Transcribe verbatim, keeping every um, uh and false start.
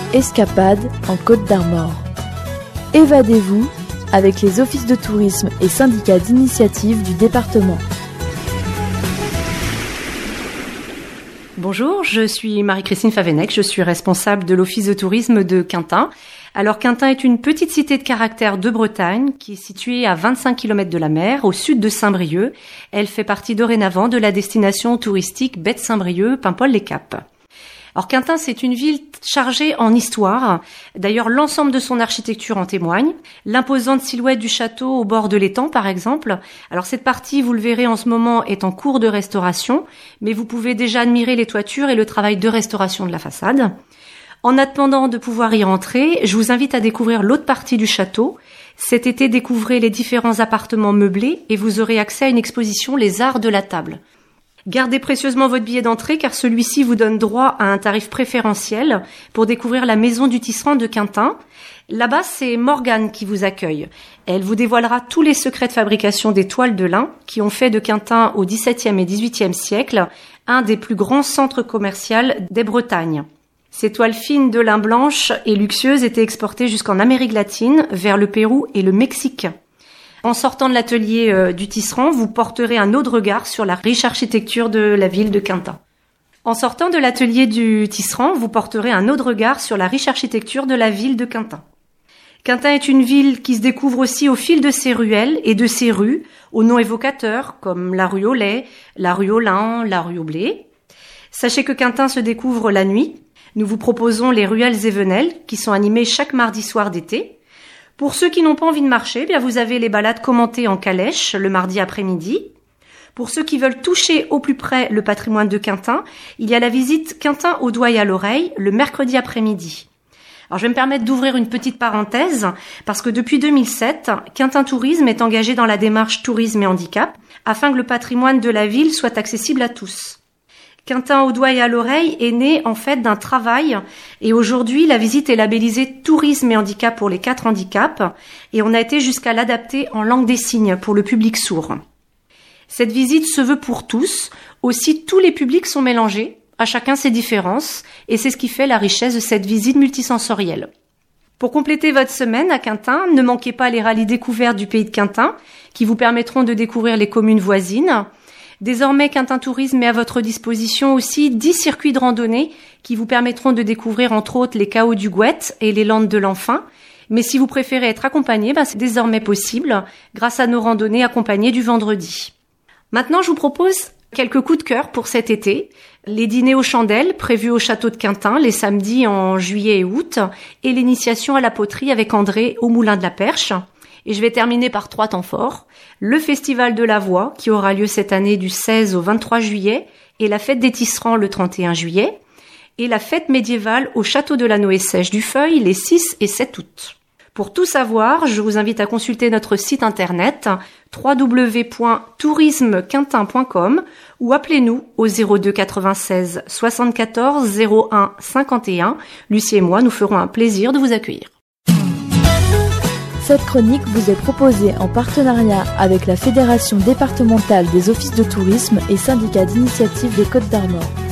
Escapade en Côte d'Armor. Évadez-vous avec les offices de tourisme et syndicats d'initiative du département. Bonjour, je suis Marie-Christine Favennec, je suis responsable de l'office de tourisme de Quintin. Alors Quintin est une petite cité de caractère de Bretagne qui est située à vingt-cinq kilomètres de la mer, au sud de Saint-Brieuc. Elle fait partie dorénavant de la destination touristique Baie de Saint-Brieuc, Paimpol-les-Caps. Alors Quintin, c'est une ville chargée en histoire. D'ailleurs, l'ensemble de son architecture en témoigne. L'imposante silhouette du château au bord de l'étang, par exemple. Alors cette partie, vous le verrez en ce moment, est en cours de restauration, mais vous pouvez déjà admirer les toitures et le travail de restauration de la façade. En attendant de pouvoir y rentrer, je vous invite à découvrir l'autre partie du château. Cet été, découvrez les différents appartements meublés et vous aurez accès à une exposition Les Arts de la Table. Gardez précieusement votre billet d'entrée car celui-ci vous donne droit à un tarif préférentiel pour découvrir la maison du tisserand de Quintin. Là-bas, c'est Morgane qui vous accueille. Elle vous dévoilera tous les secrets de fabrication des toiles de lin qui ont fait de Quintin au dix-septième et dix-huitième siècle un des plus grands centres commerciaux des Bretagnes. Ces toiles fines de lin blanche et luxueuses étaient exportées jusqu'en Amérique latine, vers le Pérou et le Mexique. En sortant de l'atelier euh, du tisserand, vous porterez un autre regard sur la riche architecture de la ville de Quintin. En sortant de l'atelier du tisserand, vous porterez un autre regard sur la riche architecture de la ville de Quintin. Quintin est une ville qui se découvre aussi au fil de ses ruelles et de ses rues, aux noms évocateurs comme la rue au lait, la rue au lin, la rue au blé. Sachez que Quintin se découvre la nuit. Nous vous proposons les ruelles et venelles qui sont animées chaque mardi soir d'été. Pour ceux qui n'ont pas envie de marcher, bien vous avez les balades commentées en calèche le mardi après-midi. Pour ceux qui veulent toucher au plus près le patrimoine de Quintin, il y a la visite Quintin au doigt et à l'oreille le mercredi après-midi. Alors je vais me permettre d'ouvrir une petite parenthèse parce que depuis deux mille sept, Quintin Tourisme est engagé dans la démarche Tourisme et Handicap afin que le patrimoine de la ville soit accessible à tous. Quintin au doigt et à l'oreille est né en fait d'un travail et aujourd'hui la visite est labellisée Tourisme et Handicap pour les quatre handicaps et on a été jusqu'à l'adapter en langue des signes pour le public sourd. Cette visite se veut pour tous, aussi tous les publics sont mélangés, à chacun ses différences et c'est ce qui fait la richesse de cette visite multisensorielle. Pour compléter votre semaine à Quintin, ne manquez pas les rallyes découvertes du pays de Quintin qui vous permettront de découvrir les communes voisines. Désormais, Quintin Tourisme met à votre disposition aussi dix circuits de randonnée qui vous permettront de découvrir entre autres les cahots du Gouette et les landes de l'Enfin. Mais si vous préférez être accompagné, ben c'est désormais possible grâce à nos randonnées accompagnées du vendredi. Maintenant, je vous propose quelques coups de cœur pour cet été. Les dîners aux chandelles prévus au château de Quintin les samedis en juillet et août et l'initiation à la poterie avec André au Moulin de la Perche. Et je vais terminer par trois temps forts. Le Festival de la Voix, qui aura lieu cette année du seize au vingt-trois juillet, et la Fête des Tisserands le trente et un juillet, et la Fête médiévale au Château de la Noé-Sèche du Feuil les six et sept août. Pour tout savoir, je vous invite à consulter notre site internet w w w point tourisme quintin point com ou appelez-nous au zéro deux quatre-vingt-seize soixante-quatorze zéro un cinquante et un. Lucie et moi, nous ferons un plaisir de vous accueillir. Cette chronique vous est proposée en partenariat avec la Fédération départementale des offices de tourisme et syndicats d'initiative des Côtes d'Armor.